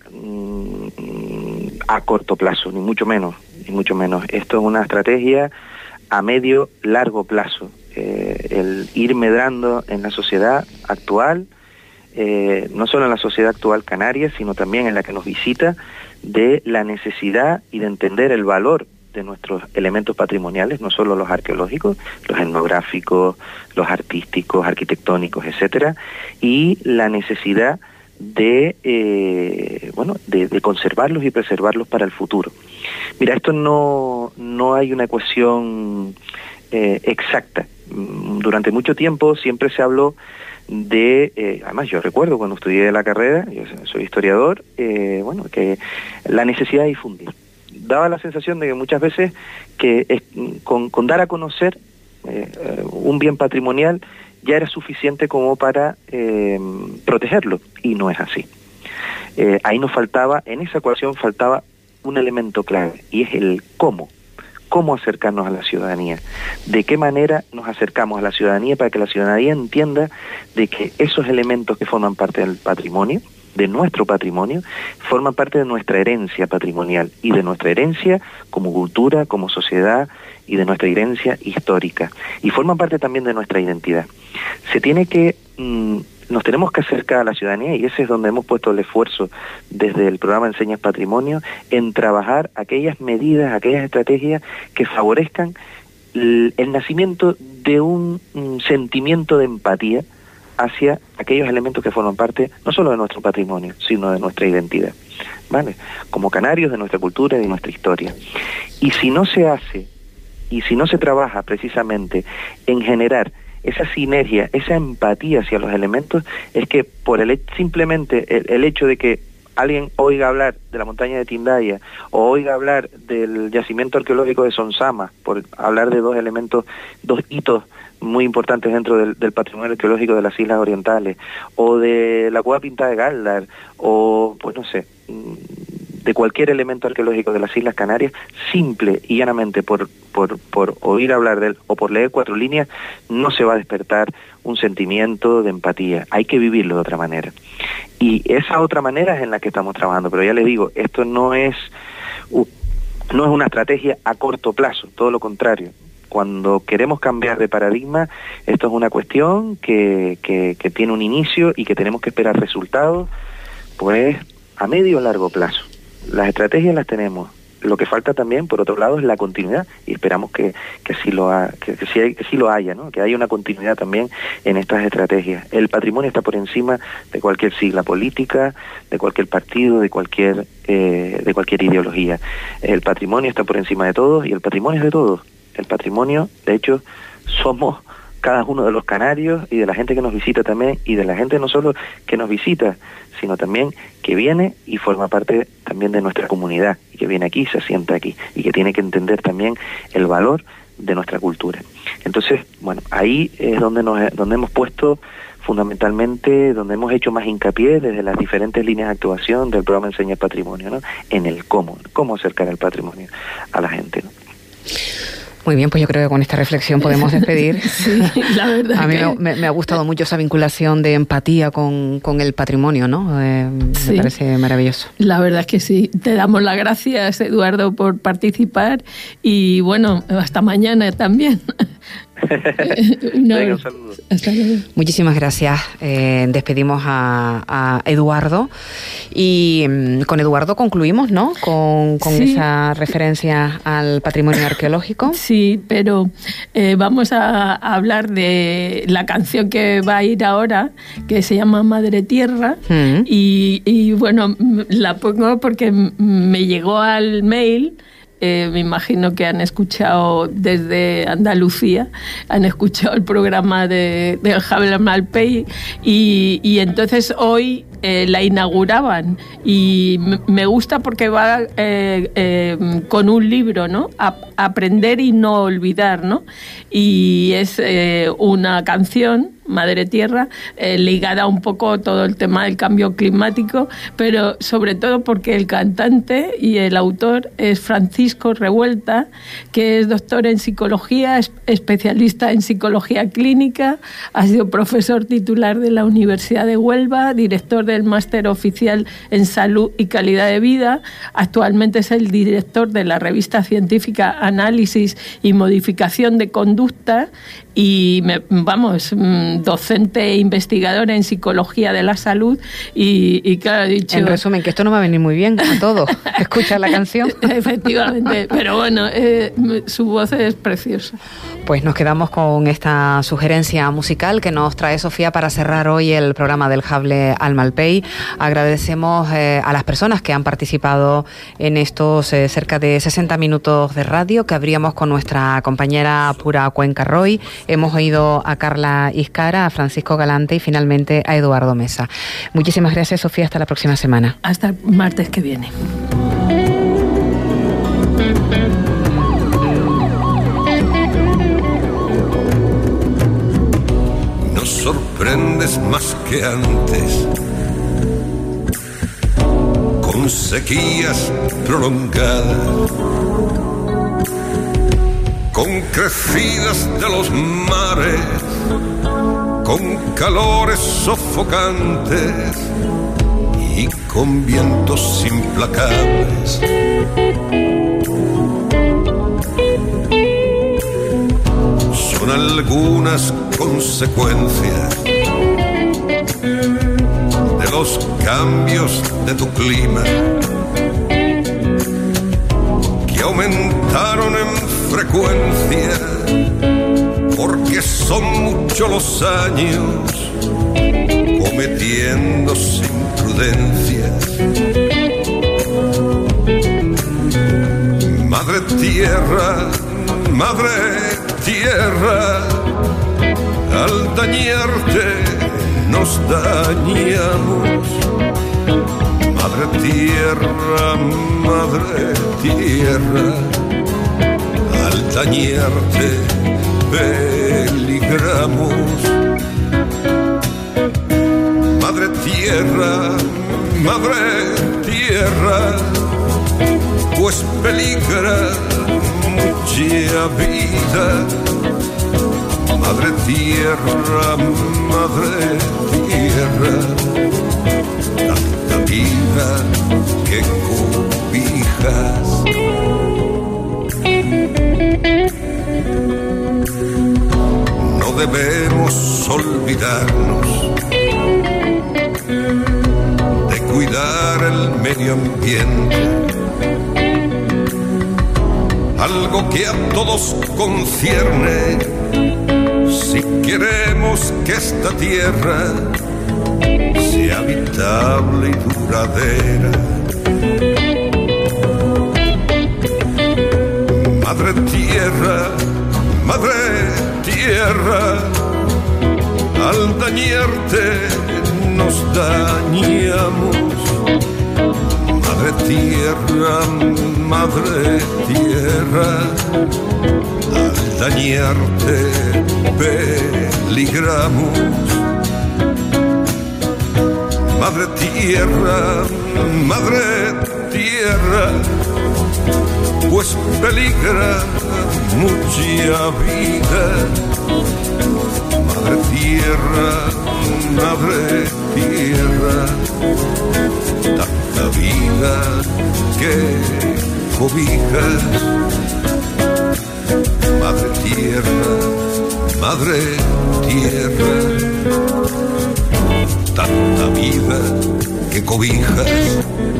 mmm, a corto plazo, ni mucho menos, ni mucho menos. Esto es una estrategia a medio, largo plazo. Eh, el ir medrando en la sociedad actual, eh, no solo en la sociedad actual canaria, sino también en la que nos visita, de la necesidad y de entender el valor de nuestros elementos patrimoniales, no solo los arqueológicos, los etnográficos, los artísticos, arquitectónicos, etcétera, y la necesidad de eh, bueno de, de conservarlos y preservarlos para el futuro. Mira, esto no, no hay una ecuación eh, exacta. Durante mucho tiempo siempre se habló de, eh, además yo recuerdo cuando estudié la carrera, yo soy historiador, eh, bueno, que la necesidad de difundir. Daba la sensación de que muchas veces que es, con, con dar a conocer eh, un bien patrimonial ya era suficiente como para eh, protegerlo, y no es así. Eh, ahí nos faltaba, en esa ecuación faltaba un elemento clave, y es el cómo. Cómo acercarnos a la ciudadanía, de qué manera nos acercamos a la ciudadanía para que la ciudadanía entienda de que esos elementos que forman parte del patrimonio de nuestro patrimonio, forman parte de nuestra herencia patrimonial y de nuestra herencia como cultura, como sociedad y de nuestra herencia histórica. Y forman parte también de nuestra identidad. Se tiene que, mmm, nos tenemos que acercar a la ciudadanía, y ese es donde hemos puesto el esfuerzo desde el programa Enseñas Patrimonio, en trabajar aquellas medidas, aquellas estrategias que favorezcan el, el nacimiento de un, un sentimiento de empatía hacia aquellos elementos que forman parte no solo de nuestro patrimonio, sino de nuestra identidad, ¿vale? Como canarios de nuestra cultura y de nuestra historia. Y si no se hace, y si no se trabaja precisamente en generar esa sinergia, esa empatía hacia los elementos, es que por el simplemente el, el hecho de que alguien oiga hablar de la montaña de Tindaya o oiga hablar del yacimiento arqueológico de Sonsama, por hablar de dos elementos, dos hitos muy importantes dentro del, del patrimonio arqueológico de las Islas Orientales, o de la Cueva Pintada de Galdar, o pues no sé, de cualquier elemento arqueológico de las Islas Canarias, simple y llanamente por, por, por oír hablar de él o por leer cuatro líneas, no se va a despertar un sentimiento de empatía. Hay que vivirlo de otra manera. Y esa otra manera es en la que estamos trabajando. Pero ya les digo, esto no es, uh, no es una estrategia a corto plazo, todo lo contrario. Cuando queremos cambiar de paradigma, esto es una cuestión que, que, que tiene un inicio y que tenemos que esperar resultados, pues, a medio o largo plazo. Las estrategias las tenemos. Lo que falta también, por otro lado, es la continuidad, y esperamos que, que, sí, lo ha, que, que, sí, que sí lo haya, ¿no? Que haya una continuidad también en estas estrategias. El patrimonio está por encima de cualquier sigla política, de cualquier partido, de cualquier, eh, de cualquier ideología. El patrimonio está por encima de todos, y el patrimonio es de todos. El patrimonio, de hecho, somos cada uno de los canarios y de la gente que nos visita también, y de la gente no solo que nos visita, sino también que viene y forma parte también de nuestra comunidad, y que viene aquí, se asienta aquí, y que tiene que entender también el valor de nuestra cultura. Entonces, bueno, ahí es donde nos donde hemos puesto fundamentalmente, donde hemos hecho más hincapié desde las diferentes líneas de actuación del programa Enseña Patrimonio, ¿no? En el cómo, cómo acercar el patrimonio a la gente, ¿no? Muy bien, pues yo creo que con esta reflexión podemos despedir. Sí, la verdad. A mí que... me, me ha gustado mucho esa vinculación de empatía con, con el patrimonio, ¿no? Eh, sí. Me parece maravilloso. La verdad es que sí. Te damos las gracias, Eduardo, por participar, y bueno, hasta mañana también. No, Venga, un saludo. Hasta luego. Muchísimas gracias. Eh, despedimos a, a Eduardo, y mm, con Eduardo concluimos, ¿no? Con, con sí. esa referencia al patrimonio arqueológico. Sí, pero eh, vamos a, a hablar de la canción que va a ir ahora, que se llama Madre Tierra, mm. y, y bueno, la pongo porque me llegó al mail. Eh, me imagino que han escuchado desde Andalucía, han escuchado el programa de, del Jable al Malpey, y, y entonces hoy eh, la inauguraban, y me gusta porque va eh, eh, con un libro, ¿no? A, Aprender y no olvidar, ¿no? Y es eh, una canción, Madre Tierra, eh, ligada un poco a todo el tema del cambio climático, pero sobre todo porque el cantante y el autor es Francisco Revuelta, que es doctor en psicología, es especialista en psicología clínica, ha sido profesor titular de la Universidad de Huelva, director del máster oficial en salud y calidad de vida, actualmente es el director de la revista científica Análisis y Modificación de Conducta, y me, vamos, docente e investigador en psicología de la salud, y, y claro, he dicho... En resumen, que esto no va a venir muy bien a todos. Escucha la canción. Efectivamente, pero bueno, eh, su voz es preciosa. Pues nos quedamos con esta sugerencia musical que nos trae Sofía para cerrar hoy el programa del Jable al Malpey. Agradecemos eh, a las personas que han participado en estos eh, cerca de sesenta minutos de radio que abríamos con nuestra compañera Pura Cuenca Roy. Hemos oído a Carla Iscara, a Francisco Galante y finalmente a Eduardo Mesa. Muchísimas gracias, Sofía. Hasta la próxima semana. Hasta el martes que viene. Nos sorprendes más que antes, con sequías prolongadas, con crecidas de los mares, con calores sofocantes y con vientos implacables. Son algunas consecuencias de los cambios de tu clima que aumentaron en frecuencia porque son muchos los años cometiéndose imprudencias. Madre tierra, madre tierra, al dañarte nos dañamos. Madre tierra, madre tierra, al dañarte peligramos. Madre tierra, madre tierra, pues peligra mucha vida. Madre tierra, madre tierra, tanta vida que cobijas. No debemos olvidarnos de cuidar el medio ambiente, algo que a todos concierne si queremos que esta tierra sea habitable y duradera. Madre tierra, madre tierra, al dañarte nos dañamos. Madre tierra, madre tierra, al dañarte peligramos. Madre tierra, madre tierra, pues peligra mucha vida. Madre tierra, madre tierra, tanta vida que cobijas. Madre tierra, madre tierra, tanta vida que cobijas.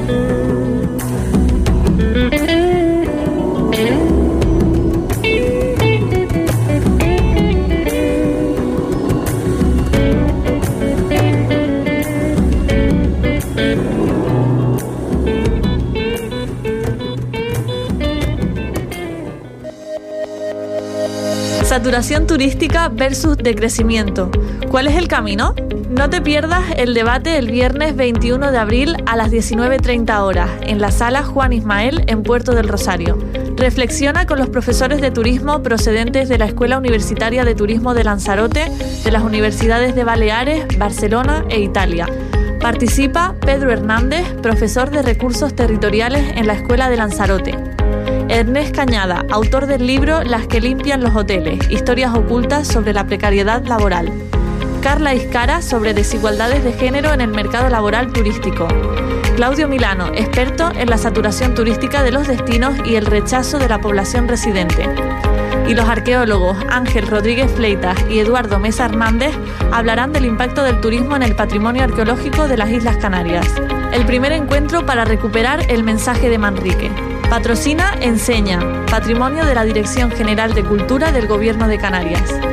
Saturación turística versus decrecimiento. ¿Cuál es el camino? No te pierdas el debate el viernes veintiuno de abril a las diecinueve treinta horas en la sala Juan Ismael en Puerto del Rosario. Reflexiona con los profesores de turismo procedentes de la Escuela Universitaria de Turismo de Lanzarote, de las universidades de Baleares, Barcelona e Italia. Participa Pedro Hernández, profesor de Recursos Territoriales en la Escuela de Lanzarote. Ernest Cañada, autor del libro Las que limpian los hoteles, historias ocultas sobre la precariedad laboral. Carla Iscara, sobre desigualdades de género en el mercado laboral turístico. Claudio Milano, experto en la saturación turística de los destinos y el rechazo de la población residente. Y los arqueólogos Ángel Rodríguez Fleitas y Eduardo Mesa Hernández hablarán del impacto del turismo en el patrimonio arqueológico de las Islas Canarias. El primer encuentro para recuperar el mensaje de Manrique. Patrocina Enseña, patrimonio de la Dirección General de Cultura del Gobierno de Canarias.